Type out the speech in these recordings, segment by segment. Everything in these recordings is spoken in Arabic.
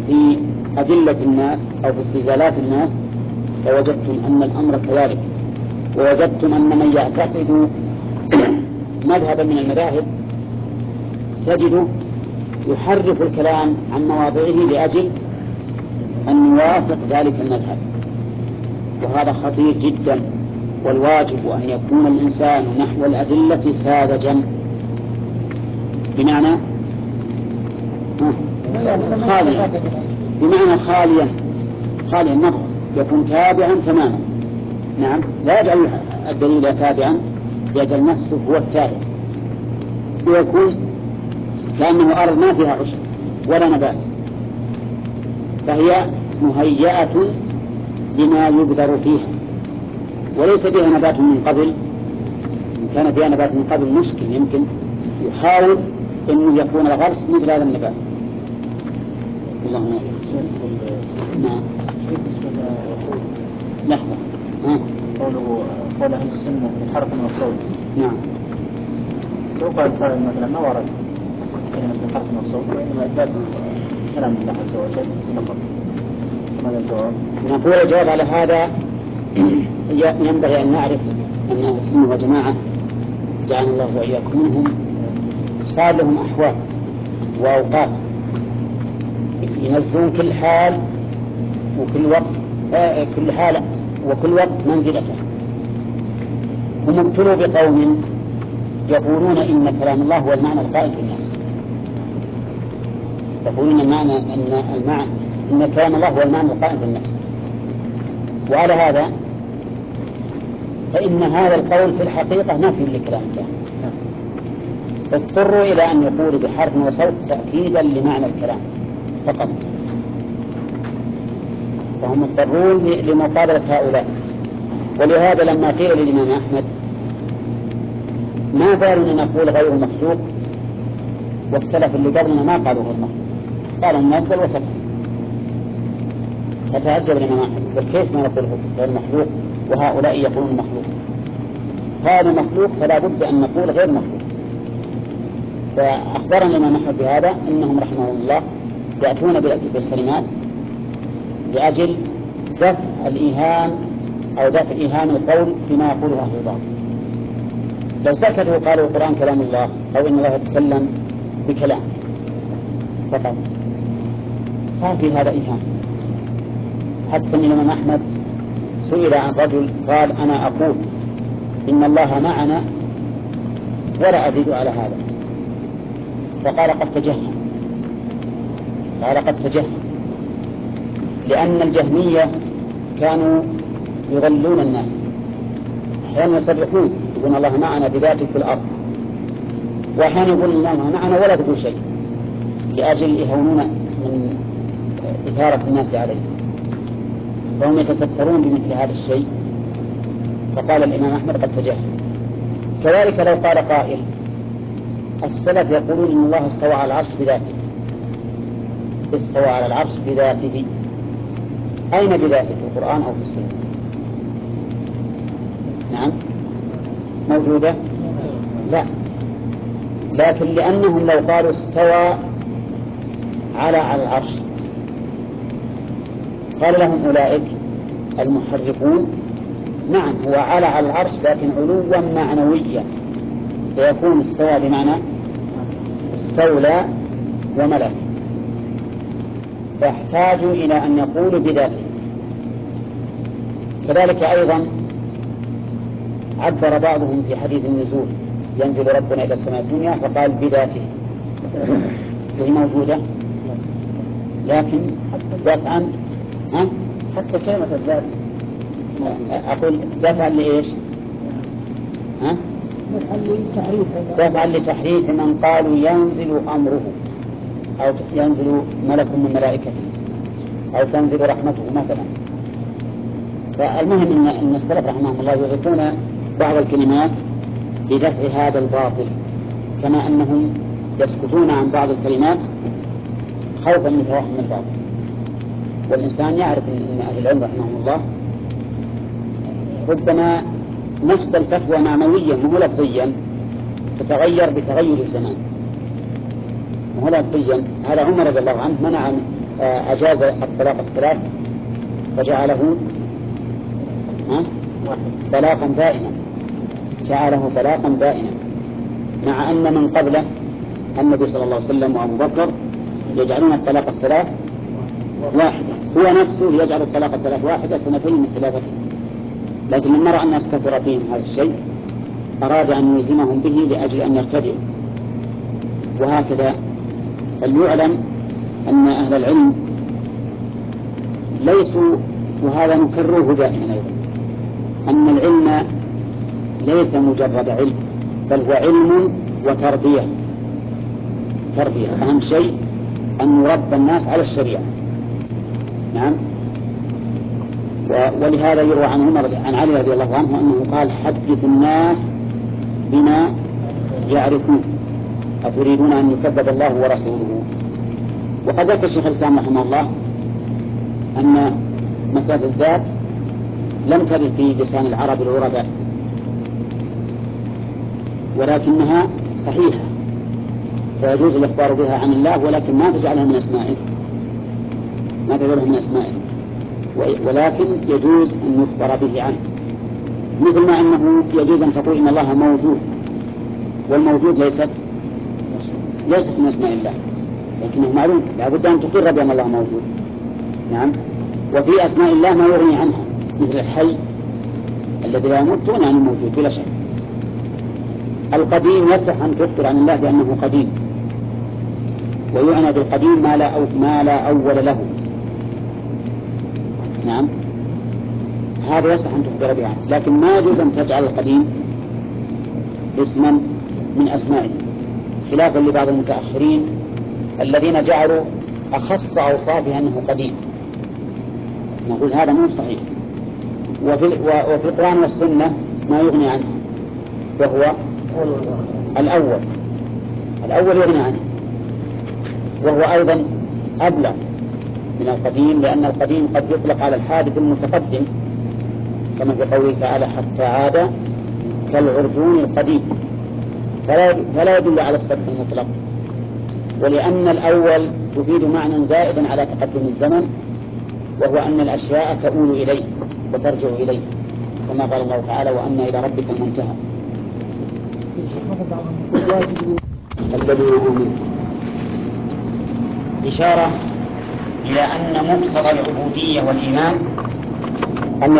في أدلة الناس أو في استدلالات الناس فوجدتم أن الأمر كذلك، ووجدتم أن من يعتقد مذهبا من المذاهب تجده يحرف الكلام عن مواضعه لأجل أن يوافق ذلك المذهب، وهذا خطير جدا. والواجب أن يكون الإنسان نحو الأدلة ساذجا، بمعنى خاليا، بمعنى خاليا مرة، يكون تابعا تماما. نعم، لا يجعل الدليل تابعا، يجعل نفسه هو التابع، ويكون كأنه أرض ما فيها عشب ولا نبات، فهي مهيئة لما يبذر فيها، وليس بها نبات من قبل. إن كان فيها نبات من قبل مشكل، يمكن يحاول أن يكون الغرس مثل هذا النبات. اللهم نعم. لحظة، قول أهل السنة الحرف من الصوت. نعم. لو قال قائل مثلا ما ورد كلمة الحرف من الصوت، وإنما إثبات كلام الله عز وجل فقط، ماذا الجواب؟ نقول الجواب على هذا ينبغي أن نعرف أن أهل السنة والجماعة جعل الله وإياكم منهم صار لهم أحوال وأوقات ينزلون كل حال وكل وقت، كل حال وكل وقت منزلته. هم ابتلوا بقوم يقولون إن كلام الله هو المعنى القائم في النفس، يقولون إن كلام الله هو المعنى القائم في النفس، وعلى هذا فإن هذا القول في الحقيقة نفي لكلام الله، اضطروا إلى أن يقولوا بحرف وصوت تأكيدا لمعنى الكلام فقط، فهم اضطرون لمقابلة هؤلاء. ولهذا لما قيل للإمام أحمد ما بالنا أن نقول غير مخلوق، والسلف اللي قبلنا ما قالوا غير مخلوق، قالوا منزل وثبت، فتعجب الإمام أحمد كيف ما نقول غير مخلوق وهؤلاء يقولون مخلوق؟ قالوا مخلوق فلا بد أن نقول غير مخلوق. فأخبرنا الإمام أحمد بهذا أنهم رحمه الله يأتون بالكلمات لأجل دفع الإيهام أو دفع إيهام القول فيما يقوله أهل الباطل. لو سكتوا قالوا القرآن كلام الله أو إن الله يتكلم بكلام فقط صار في هذا إيهام. حتى أن الإمام أحمد سئل عن رجل قال أنا أقول إن الله معنا ولا أزيد على هذا، فقال قد تجهم، قال قد تجهم، لأن الجهمية كانوا يضلون الناس، أحيانا يصرحون يقولون الله معنا بذاته في الأرض، وأحيانا يقولون الله معنا ولا تقول شيء، لأجل يهونون من إثارة الناس عليه، فهم يتسترون بمثل هذا الشيء. فقال الإمام أحمد قد تجهم. كذلك لو قال قائل السلف يقولون إن الله استوى على العرش بذاته، استوى على العرش بذاته، أين بذاته في القرآن أو في السنة؟ نعم موجودة؟ لا، لكن لأنهم لو قالوا استوى على العرش قال لهم أولئك المحرفون نعم هو على العرش لكن علوا معنويا، فيكون استوى بمعنى استولى وملك، فاحتاجوا إلى أن يقولوا بذاته. كذلك أيضا عبر بعضهم في حديث النزول ينزل ربنا إلى السماء الدنيا فقال بذاته، وهي موجودة لكن دفعا حتى كلمة الذات أقول دفعا لإيش؟ دفعا لتحريف من قالوا ينزل أمره أو ينزل ملك من ملائكته أو تنزل رحمته مثلا. فالمهم أن السلف رحمهم الله يغيثون بعض الكلمات بدفع هذا الباطل، كما أنهم يسكتون عن بعض الكلمات خوفا من توهم الباطل. والإنسان يعرف أن أهل العلم رحمهم الله ربما نفس الفتوى معنويا مو لفظيا تتغير بتغير الزمان، مو لفظيا. هذا عمر رضي الله عنه منع أجاز الطلاق الثلاث فجعله طلاقا بائنا، جعله طلاقا بائنا، مع أن من قبله النبي صلى الله عليه وسلم وأبو بكر يجعلون الطلاق الثلاث واحدة، هو نفسه يجعل الطلاق الثلاث واحدة سنتين من خلافته، لكن لما رأى الناس كثر فيهم هذا الشيء أراد أن يلزمهم به لأجل أن يرتدعوا. وهكذا فليعلم أن أهل العلم ليسوا، وهذا نكرره دائما أيضا، أن العلم ليس مجرد علم، بل هو علم وتربية. أهم شيء أن يربى الناس على الشريعة. نعم. ولهذا يروى عن علي رضي الله عنه أنه قال: حدث الناس بما يعرفون أتريدون أن يكذب الله ورسوله. وقد ذكر الشيخ الإسلام رحمه الله أن مسألة الذات لم ترد في لسان العرب العرباء، ولكنها صحيحة فيجوز الإخبار بها عن الله، ولكن ما تجعلها من أسمائه، ولكن يجوز أن يخبر به عنه، مثل ما أنه يجوز أن تقول إن الله موجود، والموجود ليست من أسماء الله، لكنه معلوم لا بد أن تقر بأن الله موجود. نعم. وفي أسماء الله ما يغني عنها، مثل الحي الذي لا يموت تغني عن الموجود بلا شك. القديم يصح أن تخبر عن الله بأنه قديم، ويعنى بالقديم ما لا أول له. نعم، هذا يصح أن تخبر به عنه، لكن ما يجوز أن تجعل القديم اسما من أسمائه، خلافا لبعض المتأخرين الذين جعلوا أخص أوصافه أنه قديم. نقول هذا مو صحيح. وفي القرآن والسنة ما يغني عنه، وهو الأول يغني عنه، وهو أيضا أبلغ من القديم، لأن القديم قد يطلق على الحادث المتقدم، كما في قوله تعالى: حتى عاد كالعرجون القديم، فلا يدل على السبب المطلق. ولأن الأول تفيد معنى زائدا على تقدم الزمن، وهو أن الأشياء تؤول إليه وترجع إليه، كما قال الله تعالى: وأن إلى ربك المنتهى. الذين آمنوا إشارة إلى أن مقتضى العبودية والإيمان أن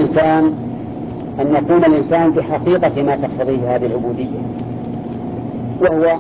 يكون الإنسان بحقيقة ما تقتضيه هذه العبودية، وهو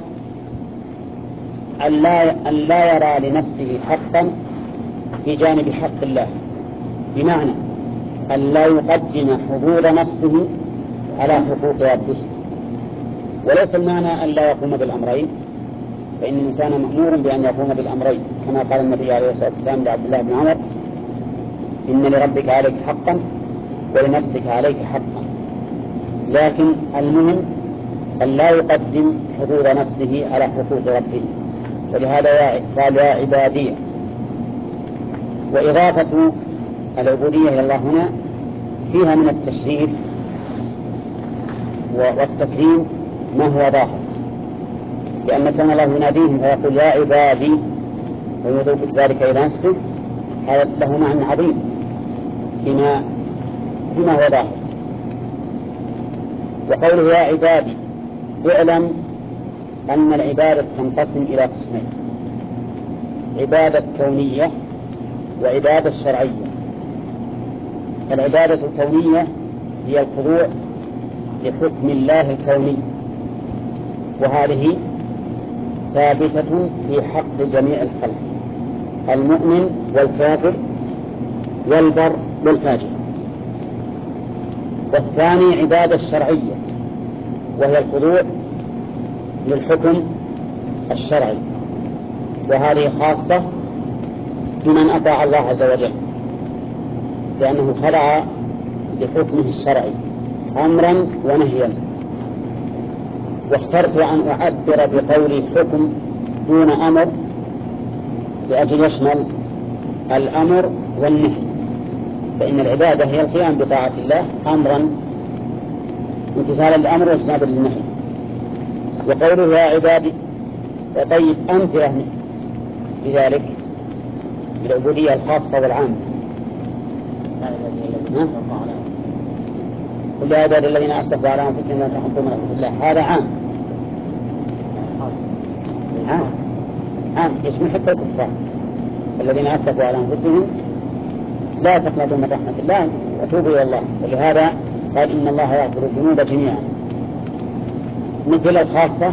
أن لا يرى لنفسه حقا في جانب حق الله، بمعنى أن لا يقدم حظوظ نفسه على حقوق ربه. وليس المعنى أن لا يقوم بالأمرين، فإن الإنسان مأمور بأن يقوم بالأمرين، كما قال النبي عليه الصلاة والسلام لعبد الله بن عمر: إن لربك عليك حقا ولنفسك عليك حقا. لكن المهم أن لا يقدم حظوظ نفسه على حقوق ربه، ولهذا قال: يا عبادي. وإضافة العبودية إلى الله هنا فيها من التشريف والتكريم ما هو ظاهر، لأن كان الله يناديهم فيقول: يا عبادي، ويضيف ذلك إلى نفسه، هذا له معنى عظيم فيما هو ظاهر. وقوله يا عبادي، اعلم أن العبادة تنقسم إلى قسمين: عبادة كونية وعبادة شرعية. العبادة الكونية هي الخضوع لحكم الله الكوني، وهذه ثابتة في حق جميع الخلق، المؤمن والكافر والبر والفاجر. والثاني عبادة شرعية، وهي الخضوع للحكم الشرعي، وهذه خاصة بمن أطاع الله عز وجل، لأنه خضع لحكمه الشرعي أمرا ونهيا. واخترت أن أعبر بقولي حكم دون أمر لأجل يشمل الأمر والنهي، فإن العبادة هي القيام بطاعة الله أمرا، امتثالا للأمر واجتنابا للنهي. وقوله يا عبادي، وطيب أمثلة بذلك بالعبودية الخاصة والعامة. قل يا عبادي الذين أسرفوا على أنفسهم لا تقنطوا من رحمة الله، هذا عام. عام يشمل حتى الكفار الذين أسرفوا على أنفسهم لا تقنطوا من رحمة الله وتوبوا إلى الله. ولهذا قال إن الله يغفر الذنوب جميعا، مثل الخاصة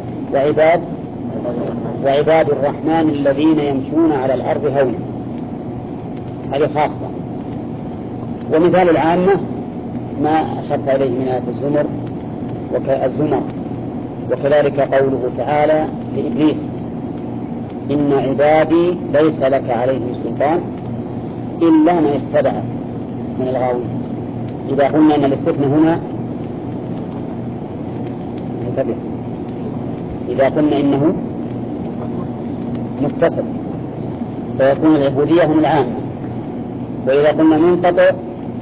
وعباد الرحمن الذين يمشون على الأرض هونا، هذه خاصة. ومثال العامة ما أشرت إليه من آية الزمر، وكذلك قوله تعالى لإبليس إن عبادي ليس لك عليه سلطان إلا من اتبعك من الغاوين. إذا قلنا أن الاستثناء هنا انتبه، إذا قلنا إنه متصل فيكون العبودية هم العامة، وإذا قلنا منقطع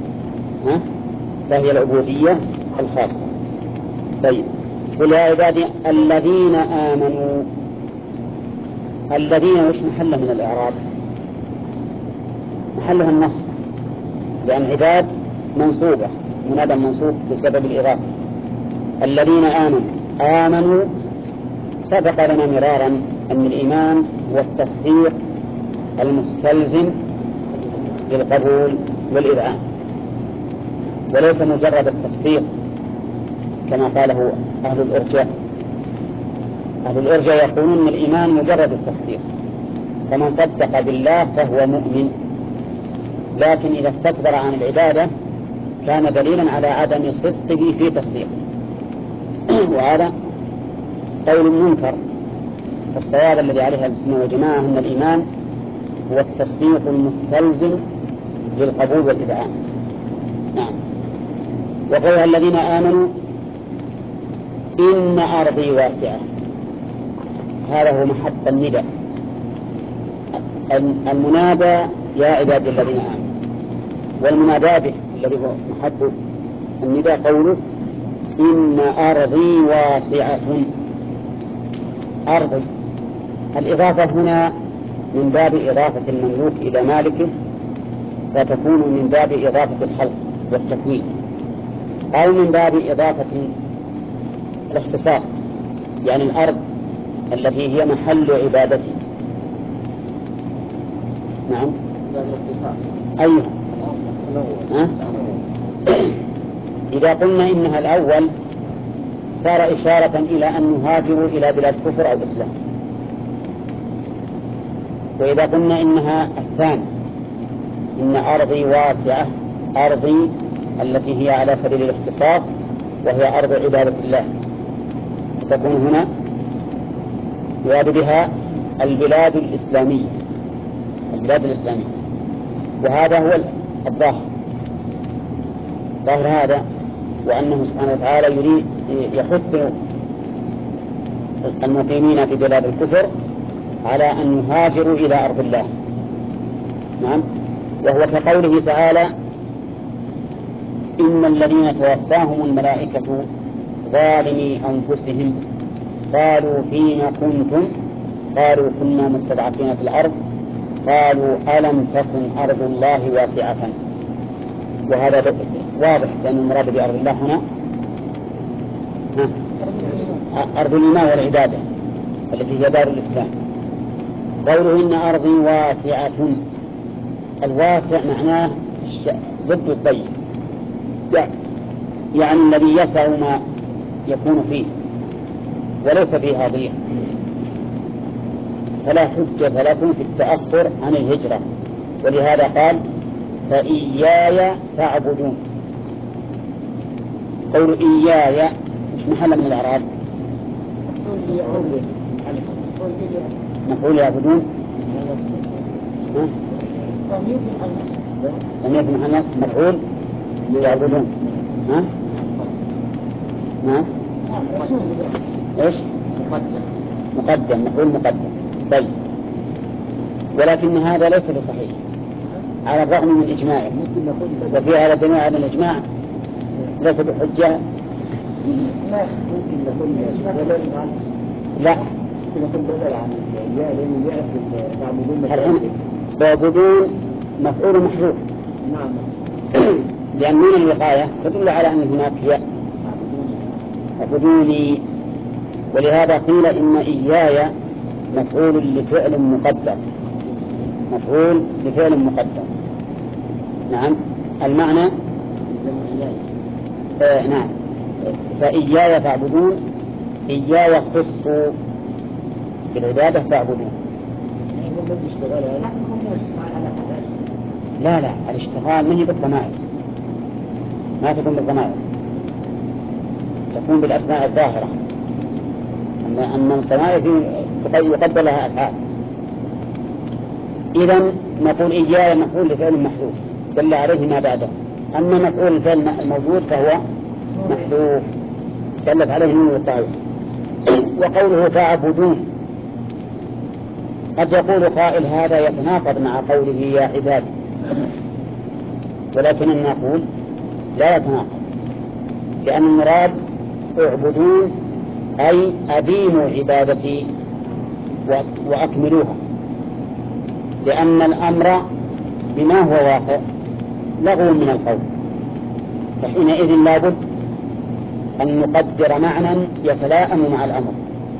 فهي العبودية الخاصة. طيب قل يا عبادي الذين آمنوا، الذين وش محله من الإعراب؟ محلها النصب، لأن عباد منصوبة منادى منصوب بسبب الإضافة. الذين آمنوا سبق لنا مرارا أن الإيمان هو التصديق المستلزم للقبول والإذعان، وليس مجرد التصديق كما قاله أهل الإرجاء. أهل الإرجاء يقولون أن الإيمان مجرد التصديق، فمن صدق بالله فهو مؤمن، لكن إذا استكبر عن العبادة كان دليلا على عدم صدقه في تصديقه، وهذا قول منكر. فالصواب الذي عليها السنة والجماعة أن الإيمان هو التصديق المستلزم للقبول والإذعان. نعم. وقولها الذين آمنوا إن أرضي واسعة، هذا هو محط النداء. المنادى يا عبادي الذين آمنوا، والمنادى به الذي هو محط النداء قوله إن أرضي واسعة. أرضي الإضافة هنا من باب إضافة المملوك إلى مالكه، فتكون من باب إضافة الخلق والتكوين، أو من باب إضافة الاختصاص، يعني الأرض التي هي محل عبادتي. نعم. أيها إذا قلنا إنها الأول صار إشارة إلى أن نهاجر إلى بلاد كفر أو إسلام، وإذا قلنا إنها الثاني إن أرضي واسعة، أرضي التي هي على سبيل الاختصاص وهي أرض عبادة الله، تكون هنا يراد بها البلاد الإسلامية، وهذا هو الظاهر هذا، وأنه سبحانه وتعالى يريد يحث المقيمين في بلاد الكفر على أن يهاجروا إلى أرض الله. نعم. وهو كقوله تعالى إن الذين توفاهم الملائكة ظالمي أنفسهم قالوا فيما كنتم قالوا كنا مستضعفين في الأرض قالوا ألم تكن أرض الله واسعة. وهذا واضح لأن المراد بأرض الله هنا أرض الإيمان والعبادة التي هي دار الإسلام. قوله إن أرضي واسعة، الواسع معناه ضد الضيق، يعني الذي يسع ما يكون فيه وليس فيها ضيق، فلا حجة لكم في التأخر عن الهجرة. ولهذا قال فإياي فاعبدون. قول إياي مش محل من الإعراب؟ مفعول يعبدون لم يكن محل نصب، مفعول يعبدون. نعم. ايش؟ مقدم، مفعول مقدم. طيب، ولكن هذا ليس بصحيح على الرغم من إجماعه، وفي هذا دليل على الإجماع ليس بحجة. لا ممكن نقول لا، ممكن نقول بدل عن الياء لأنه يعرف تعبدون تعبدون مفعول محذوف. نعم. لأن من الوقاية تدل على أن هناك هي اعبدوني، ولهذا قيل إن إياي مفعول لفعل مقدر، مفعول لفعل مقدر. نعم المعنى نعم. فإياي فاعبدون، إياي خصوا بالعبادة فاعبدون. لا لا، الاشتغال ما هي بالضمائر، ما تكون بالضمائر، تكون بالأسماء الظاهرة. أن الضمائر يقدر لها أفعال. إذن نقول إياي مفعول لفعل محذوف دل عليه ما بعده، أما مفعول الفعل الموجود فهو محذوف دلت عليه نون الوقاية. وقوله فاعبدون، قد يقول قائل هذا يتناقض مع قوله يا عبادي، ولكن نقول لا يتناقض، لأن المراد اعبدون أي أديموا عبادتي وأكملوها، لأن الأمر بما هو واقع لغو من القول، فحينئذ لابد أن نقدر معنى يتلائم مع الأمر.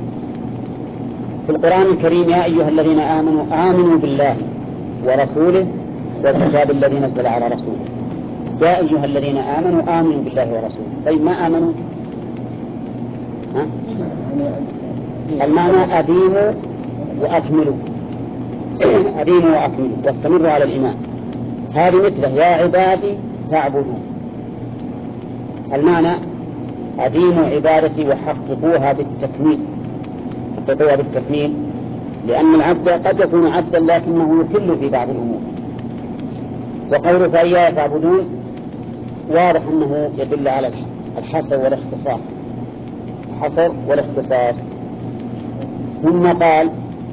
في القرآن الكريم يا أيها الذين آمنوا آمنوا بالله ورسوله والكتاب الذي نزل على رسوله. يا أيها الذين آمنوا آمنوا بالله ورسوله. طيب ما آمنوا؟ المعنى أديموا وأكملوا، أديموا وأكملوا واستمروا على الإيمان. هذه مثله يا عبادي فاعبدون، المعنى أديموا عبادتي وحققوها بالتكميل، حققوها بالتكميل، لأن العبد قد يكون عبدا لكنه يكل في بعض الأمور. وقوله فإياي فاعبدون واضح أنه يدل على الحصر والاختصاص، الحصر والاختصاص. ثم قال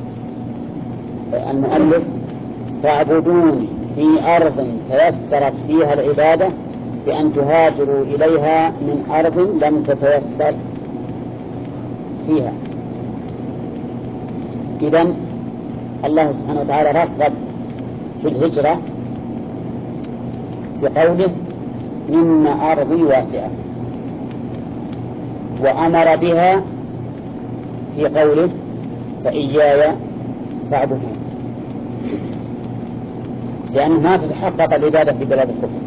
المؤلف فاعبدون في أرض تيسرت فيها العبادة بأن تهاجروا إليها من أرض لم تتيسر فيها. إذن الله سبحانه وتعالى رغب في الهجرة بقوله إن أرضي واسعة، وأمر بها في قوله فإياي فاعبدون، لأنه ما تتحقق العبادة في بلاد الكفر،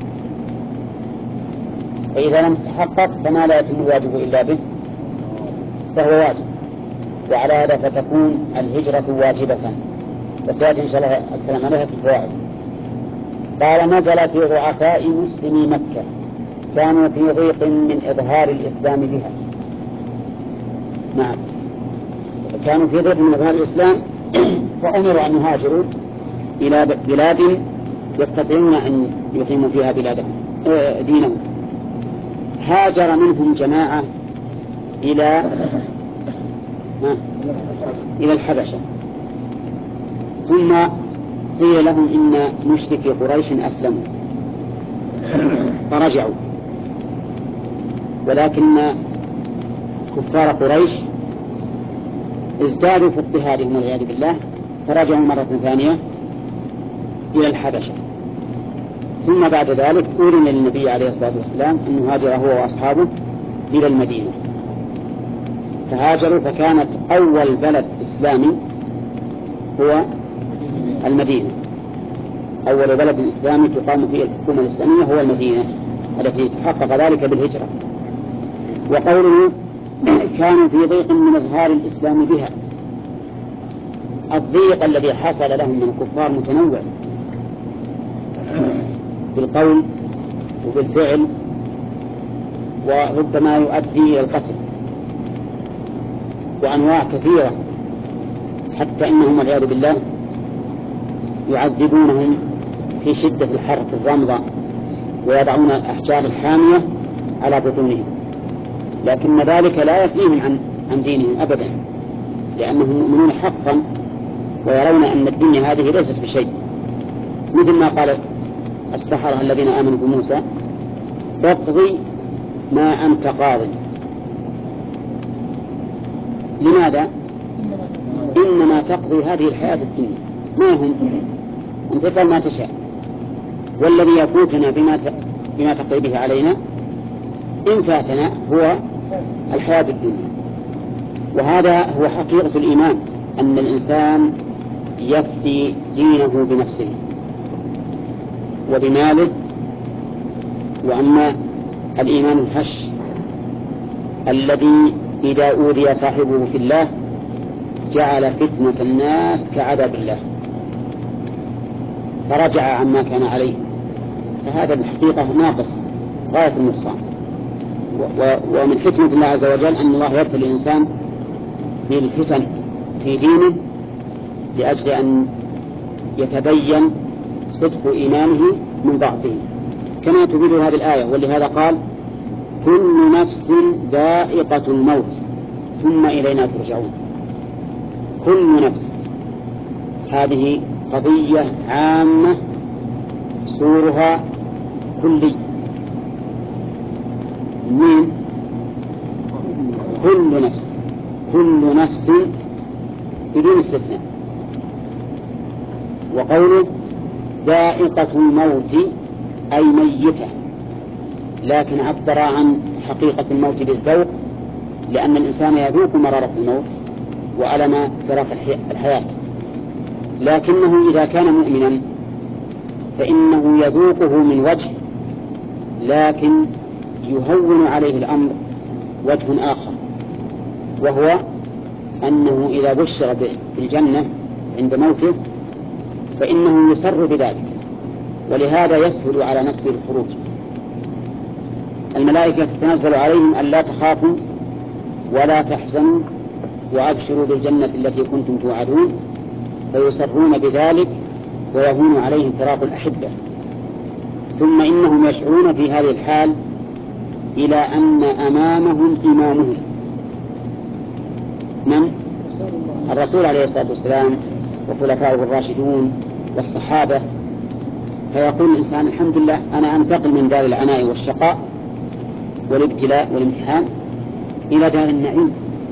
فإذا لم تتحقق فما لا يتم الواجب إلا به فهو واجب، وعلى هذا فتكون الهجرة واجبة. وسيأتي إن شاء الله الكلام عليها في الفوائد. قال نزل في ضعفاء مسلمي مكة كانوا في ضيق من إظهار الإسلام بها. نعم، كانوا في ضيق من إظهار الإسلام فأمروا أن يهاجروا إلى بلاد يستطيعون أن يقيموا فيها دينهم. هاجر منهم جماعة إلى الحبشة، ثم قيل لهم إن مشركي قريش أسلموا فرجعوا، ولكن كفار قريش ازدادوا في اضطهادهم والعياذ بالله فرجعوا مرة ثانية إلى الحبشة. ثم بعد ذلك أذن للنبي عليه الصلاة والسلام أن يهاجر هو وأصحابه إلى المدينة، فهاجروا، فكانت أول بلد إسلامي هو المدينة. أول بلد إسلامي تقام فيه الحكومة الإسلامية هو المدينة التي تحقق ذلك بالهجرة. وقوله كانوا في ضيق من إظهار الإسلام بها، الضيق الذي حصل لهم من الكفار متنوع بالقول وبالفعل، وربما يؤدي إلى القتل، وأنواع كثيرة، حتى إنهم والعياذ بالله يعذبونهم في شدة الحر في الرمضة ويضعون الأحجار الحامية على بطونهم، لكن ذلك لا يثنيهم عن دينهم أبدا، لأنهم مؤمنون حقا ويرون أن الدنيا هذه ليست بشيء، مثل ما قال السحرة الذين آمنوا بموسى اقضي ما أنت قاض. لماذا؟ إنما تقضي هذه الحياة الدنيا، ما هم أنت تفعل ما تشاء، والذي يفوتنا بما تقضي به علينا إن فاتنا هو الحياة الدنيا. وهذا هو حقيقة الإيمان، أن الإنسان يفدي دينه بنفسه وبماله، وأما الإيمان الهش الذي إذا أوذي صاحبه في الله جعل فتنة الناس كعذاب الله فرجع عما كان عليه، فهذا الحقيقة ناقص غاية النقصان. ومن حكمة الله عز وجل أن الله يبتلي الإنسان بالفتن في دينه لأجل أن يتبين صدق إيمانه من ضعفه، كما تفيد هذه الآية. ولهذا قال كل نفس ذائقة الموت ثم إلينا ترجعون. كل نفس، هذه قضية عامة سورها كلي. من كل نفس، كل نفس بدون استثناء. وقوله ذائقة الموت أي ميتة، لكن عبر عن حقيقة الموت بالذوق، لأن الإنسان يذوق مرارة الموت وألم فراق الحياة، لكنه إذا كان مؤمنا فإنه يذوقه من وجه، لكن يهون عليه الأمر وجه آخر، وهو أنه إذا بشر بالجنة عند موته فإنه يسر بذلك، ولهذا يسهل على نفسه الخروج. الملائكة تتنزل عليهم أن لا تخافوا ولا تحزنوا وأبشروا بالجنة التي كنتم توعدون، فيسرون بذلك ويهون عليهم فراق الأحبة. ثم إنهم يشعرون في هذه الحال إلى أن أمامهم إمامهم من؟ الرسول عليه الصلاة والسلام وخلفائه الراشدون والصحابة، فيقول الإنسان الحمد لله أنا أنتقل من دار العناء والشقاء والابتلاء والامتحان إلى دار النعيم،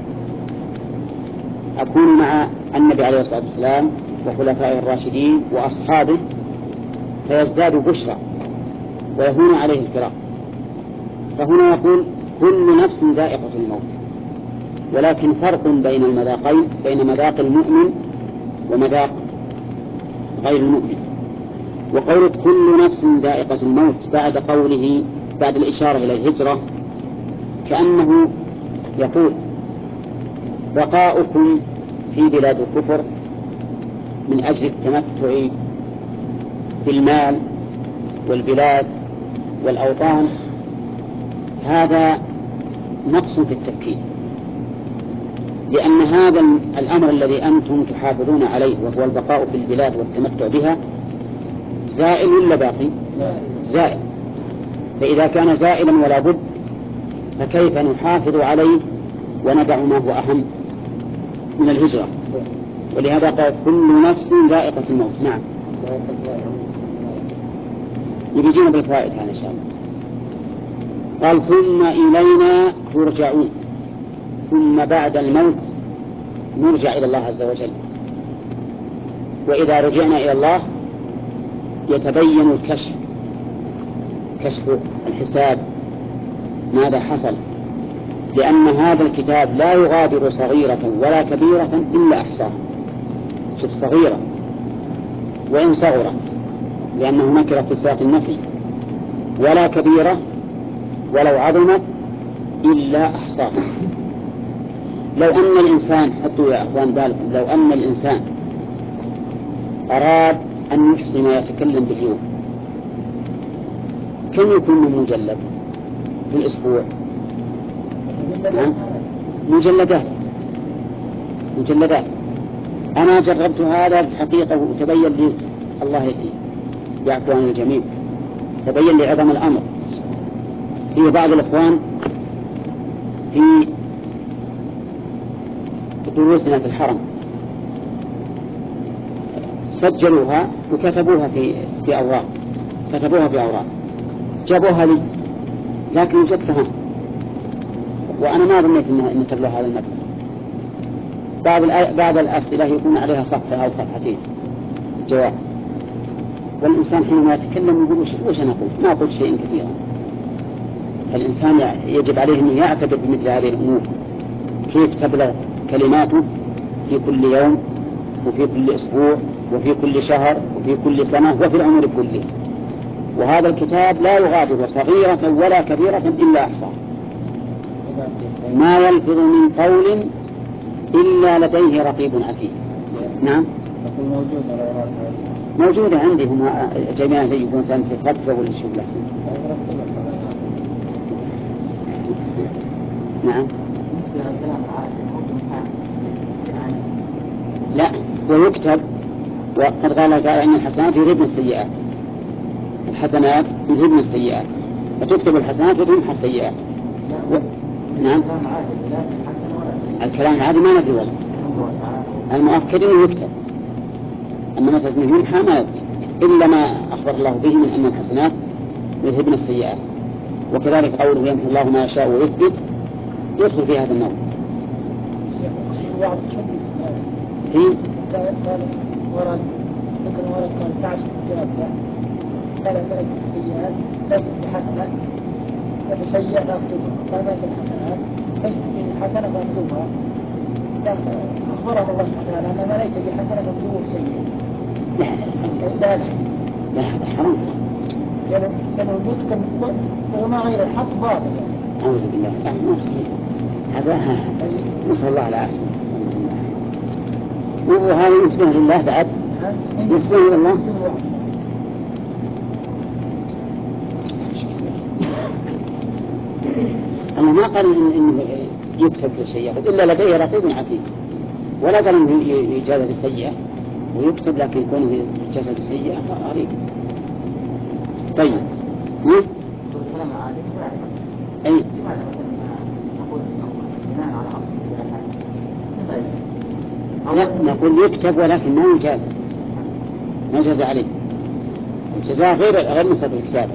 أكون مع النبي عليه الصلاة والسلام وخلفائه الراشدين وأصحابه، فيزداد بشرى ويهون عليه الفراق. فهنا يقول كل نفس ذائقة الموت، ولكن فرق بين المذاقين، بين مذاق المؤمن ومذاق غير المؤمن. وقول كل نفس ذائقة الموت بعد قوله، بعد الإشارة إلى الهجرة، كأنه يقول بقاؤكم في بلاد الكفر من أجل التمتع بالمال والبلاد والأوطان هذا نقص في التفكير، لأن هذا الأمر الذي أنتم تحافظون عليه وهو البقاء في البلاد والتمتع بها زائل ولا باقي؟ زائل. فإذا كان زائلا ولا بد فكيف نحافظ عليه وندع ما هو أهم من الهجرة؟ ولهذا قال كل نفس ذائقة الموت. نعم، يجينا بالفوائد هذا إن شاء الله. قال ثم إلينا ترجعون، ثم بعد الموت نرجع إلى الله عز وجل، وإذا رجعنا إلى الله يتبين الكشف، كشف الحساب ماذا حصل، لأن هذا الكتاب لا يغادر صغيرة ولا كبيرة إلا أحصاها. شوف، صغيرة وإن صغرت لأنه نكر في سياق النفي، ولا كبيرة ولو عظمت إلا أحصاها. لو أن الإنسان، حطوا يا أخوان بالكم، لو أن الإنسان أراد أن يحصي ما يتكلم باليوم كم يكون من مجلد في الأسبوع؟ مجلدات. أنا جربت هذا الحقيقة وتبين لي، الله يعفو عن الجميع، تبين لي عظم الأمر. في بعض الإخوان في دروسنا في الحرم سجلوها وكتبوها في أوراق، جابوها لي، لكن وجدتها وأنا ما ظنيت أن تبلغ هذا المبلغ. بعض الأسئلة يكون عليها صفحة أو صفحتين جواب، والإنسان حينما يتكلم يقول وش أنا أقول؟ ما أقول شيء كثيرا. الإنسان يجب عليه أن يعتقد بمثل هذه الأمور، كيف تبلغ كلماته في كل يوم وفي كل أسبوع وفي كل شهر وفي كل سنة وفي العمر كله. وهذا الكتاب لا يغادر صغيرة ولا كبيرة إلا أحصاها، ما يلفظ من قول إلا لديه رقيب عتيد. نعم موجودة عندهم جميعا يقولون أنت تفكر ولا تشوف الأحسن. نعم لا ويكتب، وقد قال أن الحسنات يذهبن السيئات، الحسنات يذهبن السيئات، وتكتب الحسنات وتمحى السيئات. نعم الكلام العادي ما ندري والله، المؤكد انه يكتب، اما مثلا انه يمحى ما ندري الا ما اخبر الله به من ان الحسنات يذهبن السيئات. وكذلك قوله يمحو الله ما يشاء ويثبت يدخل في هذا النوع. في ورد قال تعش الكتاب قال ملك السيئات بس بحسنة فبسيئة مكتوبة قال ملك الحسنات بس بحسنة مكتوبة أخبره الله تعالى أن ما ليس بحسنة مكتوبة سيئة. لا هذا حرام لأنه يكتب وما غير الحق باطل. أعوذ بالله هذا نسأل الله العافية. وهذا يسبح لله بعد يسبح لله. أنا ما قال إنه يكتب كل شيء إلا لديه رقيب عتيد، ولا قال إنه إجازة سيئة ويكتب لكن يكون إجازة سيئة غريب. طيب الكلام العادي أي لا نقول يكتب ولكن ما يجازى، ما يجازى عليه، الجزاء غير مقصد الكتابة.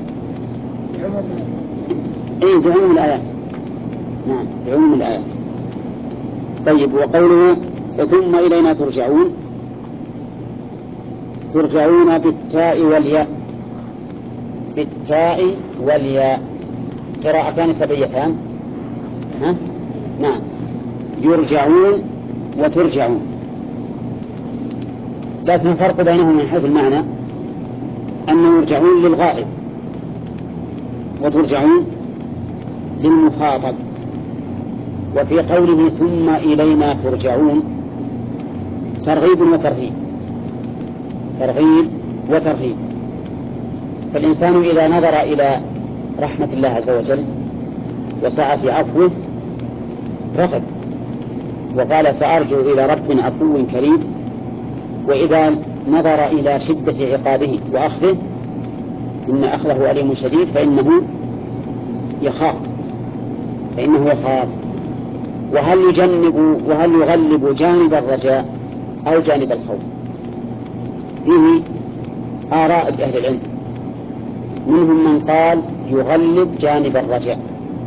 اي بعموم الآيات. نعم بعموم الآيات. طيب وقوله ثم إلينا ترجعون، ترجعون بالتاء والياء، بالتاء والياء قراءتان سبيتان. نعم يرجعون وترجعون، لكن الفرق بينهم من حيث المعنى أن يرجعون للغائب وترجعون للمخاطب. وفي قوله ثم إلينا ترجعون ترغيب وترهيب، ترغيب وترهيب. فالإنسان إذا نظر إلى رحمة الله عز وجل وسعة عفوه رغب وقال سأرجو إلى رب عفو كريم، وإذا نظر إلى شدة عقابه وأخذه إن أخذه أليم شديد فإنه يخاف، وهل يغلب جانب الرجاء أو جانب الخوف؟ فيه آراء أهل العلم، منهم من قال يغلب جانب الرجاء،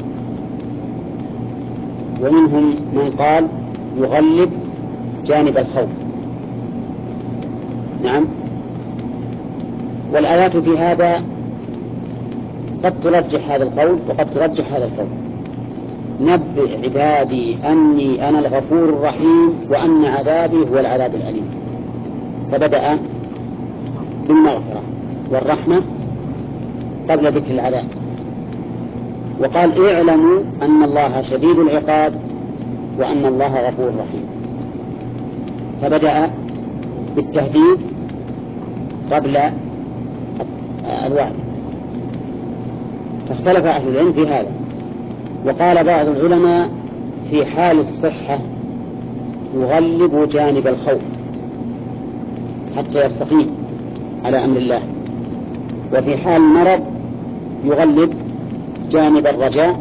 ومنهم من قال يغلب جانب الخوف. نعم والآيات في هذا قد ترجح هذا القول وقد ترجح هذا القول. نبئ عبادي أني أنا الغفور الرحيم وأن عذابي هو العذاب الأليم، فبدأ بالمغفرة والرحمة قبل ذكر العذاب، وقال اعلموا أن الله شديد العقاب وأن الله غفور رحيم، فبدأ بالتهديد قبل الوعد. فاختلف أهل العلم في هذا، وقال بعض العلماء في حال الصحة يغلب جانب الخوف حتى يستقيم على أمر الله، وفي حال المرض يغلب جانب الرجاء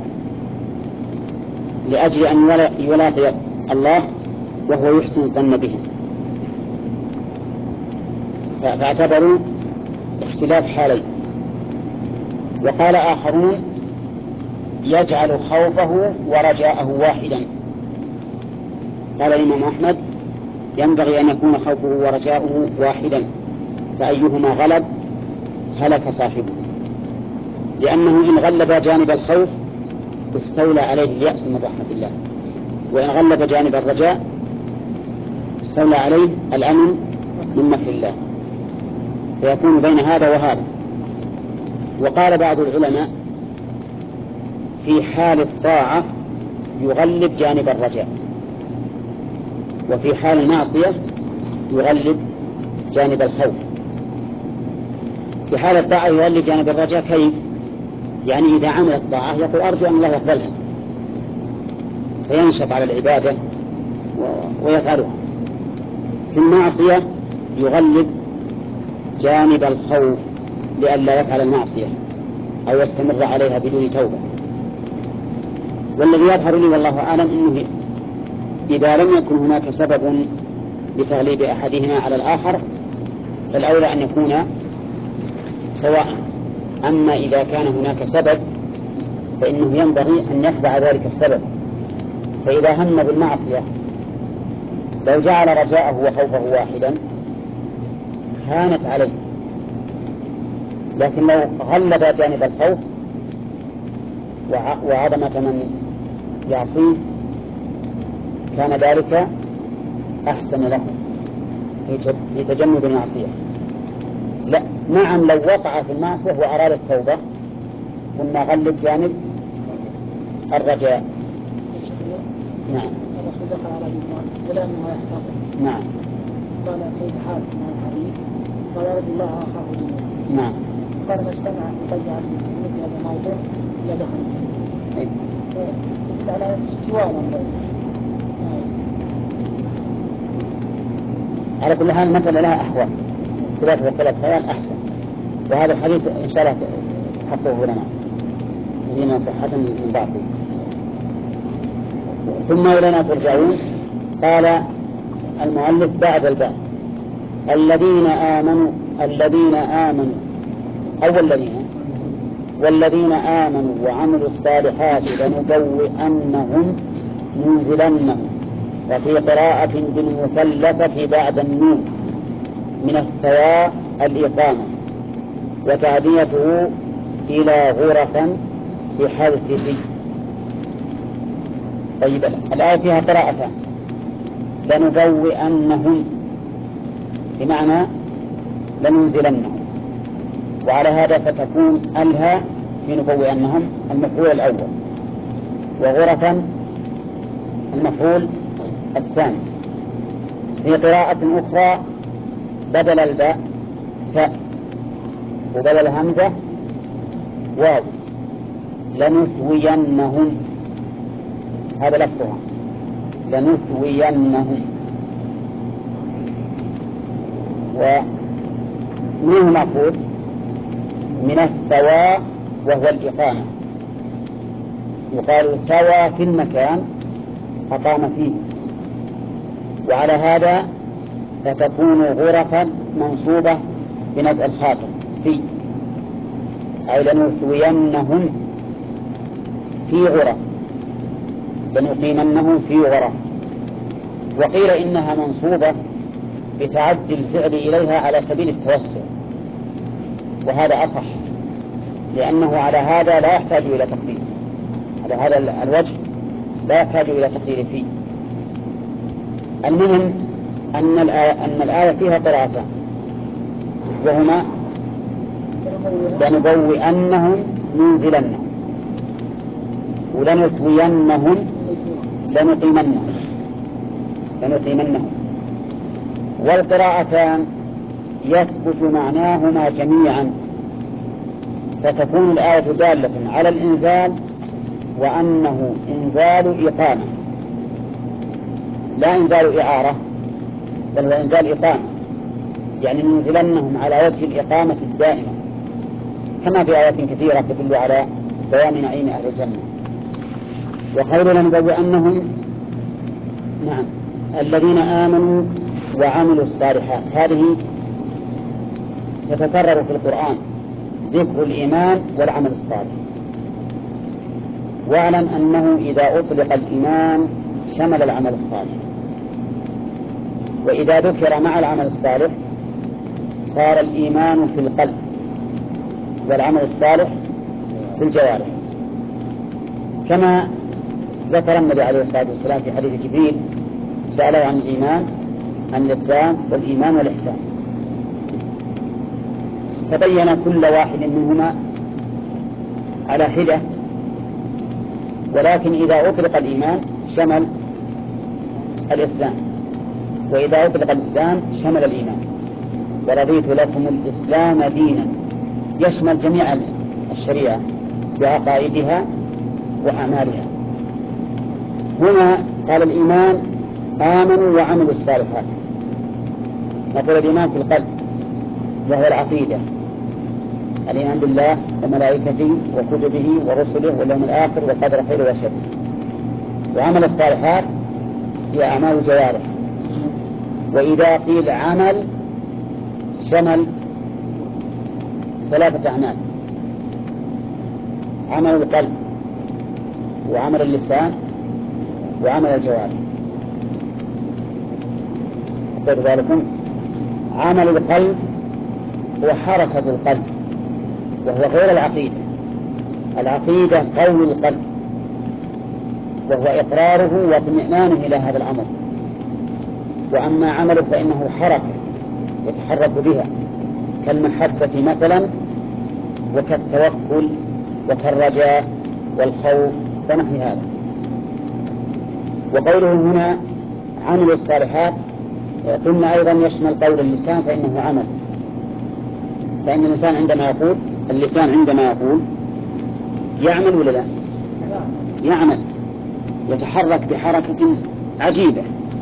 لأجل أن يلاقي الله وهو يحسن الظن به. فاعتبروا اختلاف حالين. وقال آخرون يجعل خوفه ورجاءه واحدا. قال الإمام أحمد ينبغي أن يكون خوفه ورجاؤه واحدا، فأيهما غلب هلك صاحبه، لأنه إن غلب جانب الخوف استولى عليه اليأس من رحمة الله، وإن غلب جانب الرجاء استولى عليه الأمن من مكر الله، فيكون بين هذا وهذا. وقال بعض العلماء في حال الطاعة يغلب جانب الرجاء، وفي حال المعصية يغلب جانب الخوف. في حال الطاعة يغلب جانب الرجاء كيف؟ يعني إذا عمل الطاعة يقول أرجو أن الله يقبلها فينشط على العبادة ويفعلها. في المعصية يغلب جانب الخوف لئلا يفعل المعصية أو يستمر عليها بدون توبة. والذي يظهر لي والله أعلم أنه إذا لم يكن هناك سبب لتغليب أحدهما على الآخر فالأولى أن يكون سواء. أما إذا كان هناك سبب فإنه ينبغي أن يتبع ذلك السبب. فإذا هم بالمعصية لو جعل رجاءه وخوفه واحدا هانت عليه، لكن لو غلب جانب الخوف وعظمة من يعصيه كان ذلك أحسن له في تجنب المعصية. لا نعم، لو وقع في المعصية وأراد التوبة كنا غلب جانب الرجاء. نعم. الرسول دخل على الإيمان ولأنه يحتاط. نعم. قال كيف حالك مع الحديث؟ قال رضي الله أخاه لي. نعم. قال ما اجتمع يضيع مثل هذا الموضوع إلا دخل فيه. يدل على استواء الأمرين. على كل حال المسألة لها أحوال، خلاف وخلاف خيال أحسن، وهذا الحديث إن شاء الله تحققه لنا زين صحة من ضعفه. ثم إلينا ترجعون. قال المؤلف بعد الباب الذين آمنوا أو والذين آمنوا وعملوا الصالحات لنبوئنهم ننزلنهم، وفي قراءة بالمثلثة بعد النون من الثواء الإقامة، وتعديته إلى غرفا بحذف في. طيب الآية فيها قراءتان، لنبوئنهم بمعنى لننزلنهم، وعلى هذا فتكون ألها في نبوئنهم المفعول الأول، وغرفا المفعول الثاني. في قراءة أخرى بدل الباء فاء وبدل الهمزة واو، لنثوينهم، هذا لفظها لنثوينهم. ومنه مأخوذ من الثواء وهو الإقامة، يقال ثوى في المكان أقام فيه، وعلى هذا فتكون غرفا منصوبة بنزع الخاطر في، أي لنثوينهم في غرف، لنقيمنهم في غرف. وقيل إنها منصوبة بتعدي الفعل إليها على سبيل التوسع، وهذا أصح لأنه على هذا لا يحتاج إلى تقدير، على هذا الوجه لا يحتاج إلى تقدير فيه. المهم أن الآية فيها قراءتان، وهما لنبوئنهم ننزلنهم، ولنثوينهم لنقيمنهم. والقراءتان يثبت معناهما جميعا، فتكون الآية دالة على الإنزال وأنه إنزال إقامة لا إنزال إعارة، بل هو إنزال إقامة، يعني ننزلنهم على وجه الإقامة الدائمة، كما في آيات كثيرة تدل على بيان نعيم أهل الجنة. وقول لنبوئنهم نعم الذين آمنوا وعملوا الصالحات، هذه تتكرر في القرآن ذكر الإيمان والعمل الصالح. واعلم أنه إذا أطلق الإيمان شمل العمل الصالح، وإذا ذكر مع العمل الصالح صار الإيمان في القلب والعمل الصالح في الجوارح، كما ذكر النبي عليه الصلاة والسلام في حديث جبريل سأله عن الإيمان، عن الإسلام والإيمان والإحسان، فبين كل واحد منهما على حدة، ولكن إذا أطلق الإيمان شمل الإسلام، وإذا أطلق الإسلام شمل الإيمان. ورضيت لكم الإسلام دينا، يشمل جميع الشريعة بعقائدها وأعمالها. هنا قال الإيمان آمنوا وعملوا الصالحات، نقول الإيمان في القلب وهو العقيدة، الإيمان بالله وملائكته وكتبه ورسله واليوم الآخر والقدر خيره وشره. وعمل الصالحات هي أعمال الجوارح، وإذا قيل عمل شمل ثلاثة أعمال: عمل القلب وعمل اللسان وعمل الجوارح. أقول ذلكم: عمل القلب هو حركة القلب، وهو غير العقيدة. العقيدة قول القلب، وهو إقراره واطمئنانه إلى هذا الأمر. وأما عمله فإنه حركة يتحرك بها، كالمحبة مثلا، وكالتوكل، وكالرجاء والخوف ونحو هذا. وقوله هنا عمل الصالحات قلنا أيضا يشمل قول اللسان، فإنه عمل. فإن الإنسان عندما يقول، اللسان عندما يقول يعمل ولا لا؟ يعمل، يتحرك بحركة عجيبة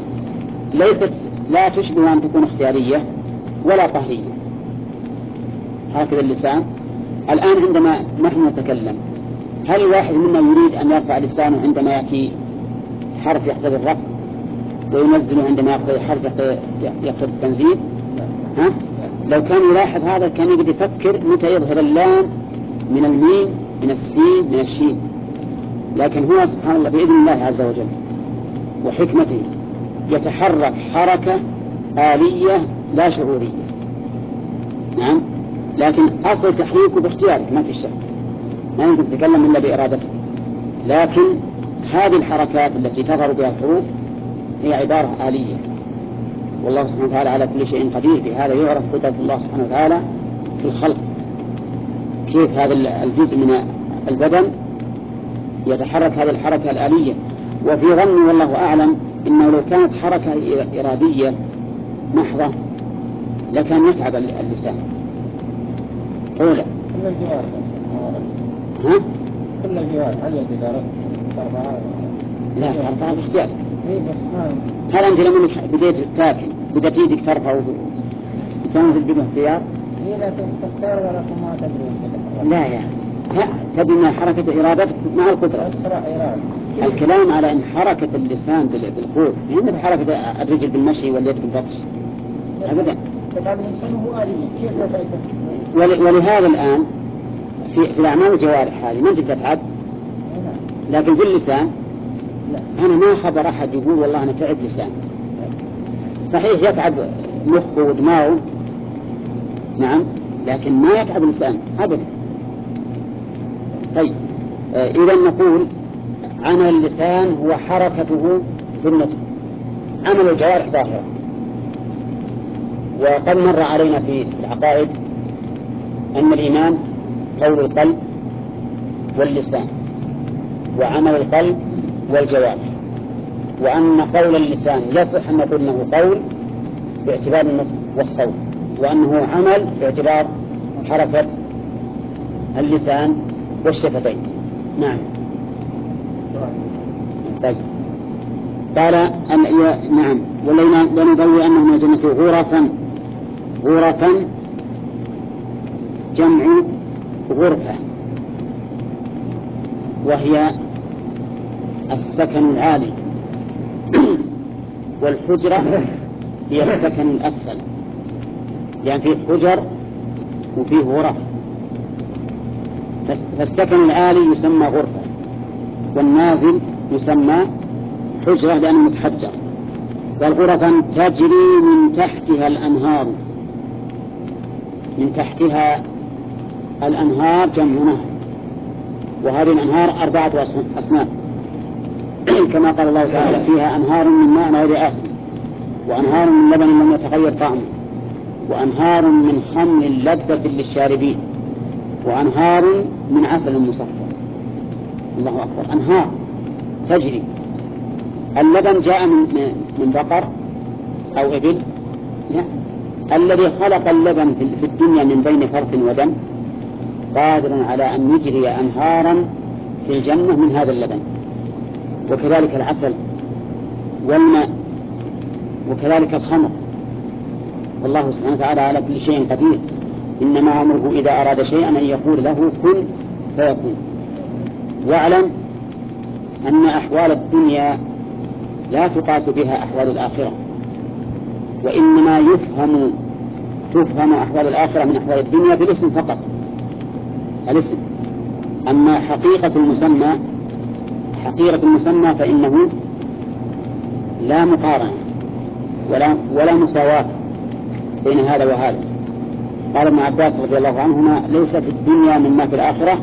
لا تشبه أن تكون اختيارية ولا قهرية. هكذا اللسان. الآن عندما نحن نتكلم، هل واحد منا يريد أن يرفع لسانه عندما يأتي حرف يقتضي الرفع، وينزله عندما يقتضي حرف يقتضي التنزيل؟ ها؟ لو كان يلاحظ هذا كان يقدر يفكر متى يظهر اللام من الميم، من السين، من الشين. لكن هو سبحان الله بإذن الله عز وجل وحكمته يتحرك حركة آلية لا شعورية. نعم، لكن أصل تحريكه باختيارك ما في شك، ما يمكن تتكلم إلا بإرادتك. لكن هذه الحركات التي تظهر بها الحروف هي عبارة آلية، والله سبحانه وتعالى على كل شيء قدير. بهذا يعرف قدرة الله سبحانه وتعالى في الخلق، كيف هذا الجزء من البدن يتحرك هذه الحركة الآلية. وفي ظني والله أعلم إنه لو كانت حركة إرادية محضة لكان يتعب اللسان. أولى كل الجوارح ها؟ كل الجوارح هل يتدارك أربعة؟ لا، أربعة باختيار. هل أنت لما بديت تاكل بدأت يدك ترفع وتنزل بدون اختيار؟ لا تختار ولكم ما تدرون. لا يا تدري أن حركة إرادتك مع القدرة. الكلام على أن حركة اللسان بالقول هي مثل حركة الرجل بالمشي واليد بالبطش أبدا. ولهذا الآن في الأعمال الجوارح هذه ما تقدر تعب، لكن في اللسان أنا ما خبر أحد يقول والله أنا تعب لسان. صحيح يتعب مخه ودماغه، نعم، لكن ما يتعب اللسان أبدا. طيب، إذا نقول عمل اللسان هو حركته في النطق، عمل الجوارح ظاهرة. وقد مر علينا في العقائد أن الإيمان قول القلب واللسان، وعمل القلب والجوارح، وأن قول اللسان يصح أن نقول أنه قول باعتبار النطق والصوت، وأنه عمل باعتبار حركة اللسان والشفتين. نعم. طيب. قال نعم، ولنبوي أنه من الجنة غرفا جمع غرفة، وهي السكن العالي، والحجرة هي السكن الأسفل، يعني فيه حجر وفيه غرف. فالسكن العالي يسمى غرفة، والنازل يسمى حجرة لأنه متحجر. والغرفا تجري من تحتها الأنهار، من تحتها الأنهار جمع نهر، وهذه الأنهار 4 أصناف كما قال الله تعالى فيها أنهار من ماء غير آسن، وأنهار من لبن لم يتغير طعمه، وأنهار من خمر لذة للشاربين، وأنهار من عسل مصفى. الله أكبر، أنهار تجري. اللبن جاء من بقر أو إبل؟ لا، الذي خلق اللبن في الدنيا من بين فرث ودم قادر على أن يجري أنهارا في الجنة من هذا اللبن. وكذلك العسل والماء، وكذلك الخمر. والله سبحانه وتعالى على كل شيء قدير، إنما أمره إذا أراد شيئا أن يقول له كن فيكون. واعلم أن أحوال الدنيا لا تقاس بها أحوال الآخرة، وإنما تفهم أحوال الآخرة من أحوال الدنيا بالاسم فقط، الاسم. أما حقيقة المسمى فإنه لا مقارنة ولا مساواة بين هذا وهذا. قال ابن عباس رضي الله عنهما ليس في الدنيا مما في الآخرة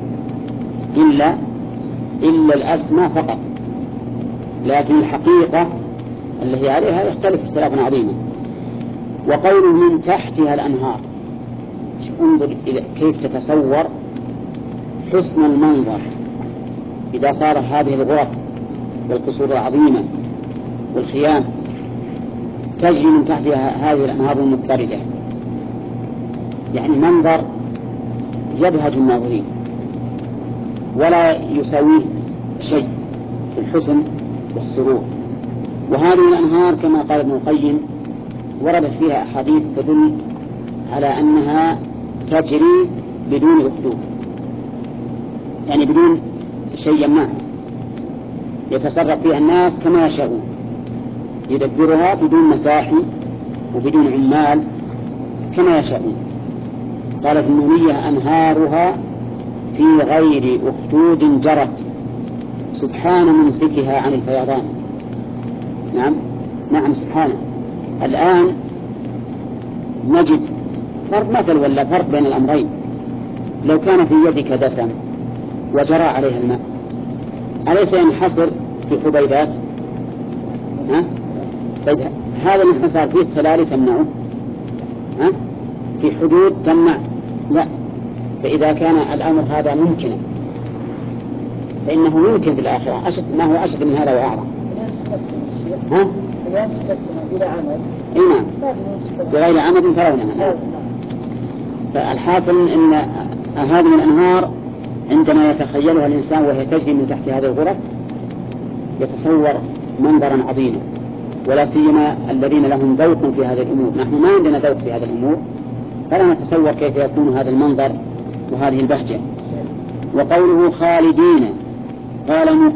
إلا الأسمى فقط، لكن الحقيقة اللي هي عليها يختلف اختلافا عظيما. وقوله من تحتها الأنهار، انظر إلى كيف تتصور حسن المنظر إذا صار هذه الغرف والقصور العظيمة والخيام تجري من تحتها هذه الأنهار المضطردة، يعني منظر يبهج الناظرين ولا يساويه شيء في الحسن والسرور. وهذه الأنهار كما قال ابن القيم وردت فيها أحاديث تدل على أنها تجري بدون أخدود، يعني بدون شيء يمنعها، يتصرف فيها الناس كما يشاءون، يدبرها بدون مساحي وبدون عمال كما يشاءون. قالت النونية أنهارها في غير أخدود جرت سبحان ممسكها عن الفيضان. نعم سبحانه. الآن نجد فرق بين الأمرين. لو كان في يدك دسم وجرى عليها الماء أليس ينحصر في حبيبات؟ هذا الانحصار فيه سلال تمنعه؟ في حدود تمنع؟ لا. فإذا كان الأمر هذا ممكنا فإنه يمكن في الآخرة ما هو أشد من هذا وأعظم. بغير عمد ترونها. فالحاصل أن هذه الأنهار عندما يتخيلها الإنسان وهي تجري من تحت هذه الغرف يتصور منظرا عظيما، ولا سيما الذين لهم ذوق في هذه الأمور. نحن ما عندنا ذوق في هذه الأمور، فلا نتصور كيف يكون هذا المنظر وهذه البهجة. وقوله خالدين قال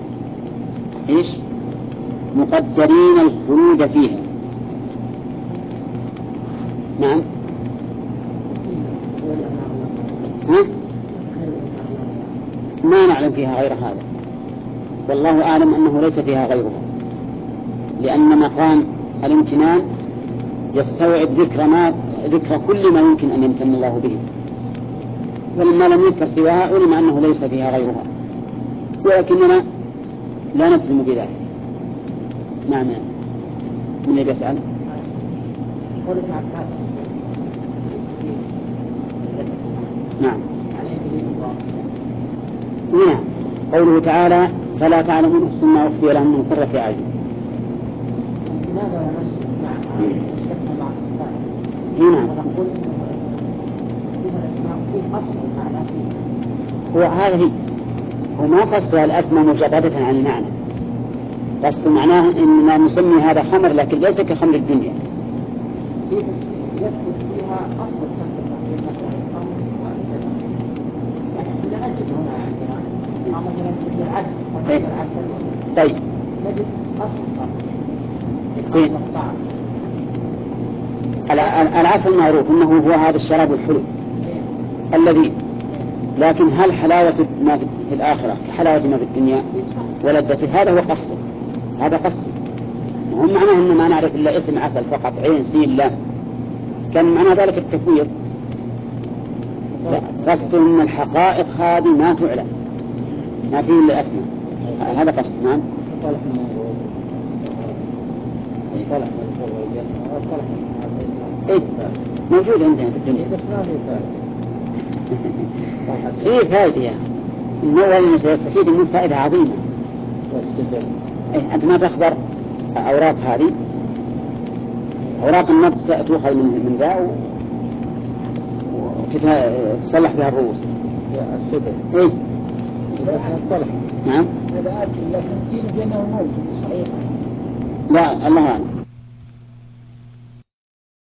مقدرين الخلود فيها. نعم. ما نعلم فيها غير هذا، والله أعلم أنه ليس فيها غيرها، لأن مقام الامتنان يستوعب ذكر كل ما يمكن أن يمتن الله به، ولما لم يذكر سواها علم أنه ليس فيها غيرها، ولكننا لا نجزم بذلك. نعم. من اللي يسأل؟ نعم. نعم. قوله تعالى فلا تعلم نفس ما أخفي لهم من قرة أعين. نعم. هذه هو ما قصدها الأسماء مجردة عن المعنى، قصد معناه إننا نسمي هذا خمر لكن ليس كخمر الدنيا. يثبت فيها أصل طيب. نجد أصل العسل معروف أنه هو هذا الشراب الحلو الذي، لكن هل حلاوة ما في الآخرة كحلاوة ما في الدنيا ولذته؟ هذا هو قصده، هذا قصده. وهم معناه أن ما نعرف إلا اسم عسل فقط، عين سين لام، كان معنى ذلك التكوير قصد أن الحقائق هذه ما تعلم، ما فيه إلا الأسماء، هذا قصد. نعم. إيه موجود عندنا في الدنيا. فيه فائدة يعني. النوع اللي سيستفيد منه فائدة عظيمة. إيه أنت ما تخبر أوراق هذه، أوراق النبت تؤخذ من ذا وتصلح بها الرؤوس. إيه. نعم. هذا آكل لكن قيل بأنه موجود صحيح. لا الله أعلم.